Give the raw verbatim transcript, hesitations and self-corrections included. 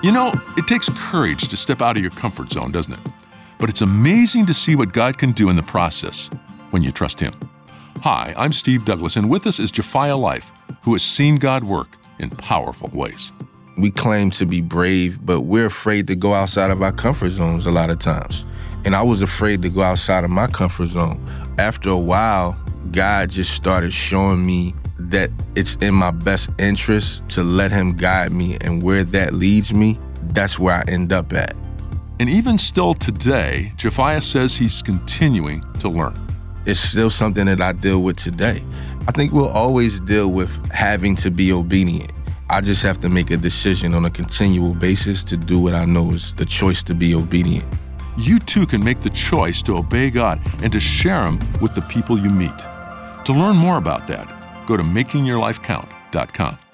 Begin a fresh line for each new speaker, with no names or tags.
You know, it takes courage to step out of your comfort zone, doesn't it? But it's amazing to see what God can do in the process when you trust Him. Hi, I'm Steve Douglas, and with us is Japhiah Life, who has seen God work in powerful ways.
We claim to be brave, but we're afraid to go outside of our comfort zones a lot of times. And I was afraid to go outside of my comfort zone. After a while, God just started showing me that it's in my best interest to let Him guide me, and where that leads me, that's where I end up at.
And even still today, Japhiah says he's continuing to learn.
It's still something that I deal with today. I think we'll always deal with having to be obedient. I just have to make a decision on a continual basis to do what I know is the choice to be obedient.
You too can make the choice to obey God and to share Him with the people you meet. To learn more about that, go to making your life count dot com.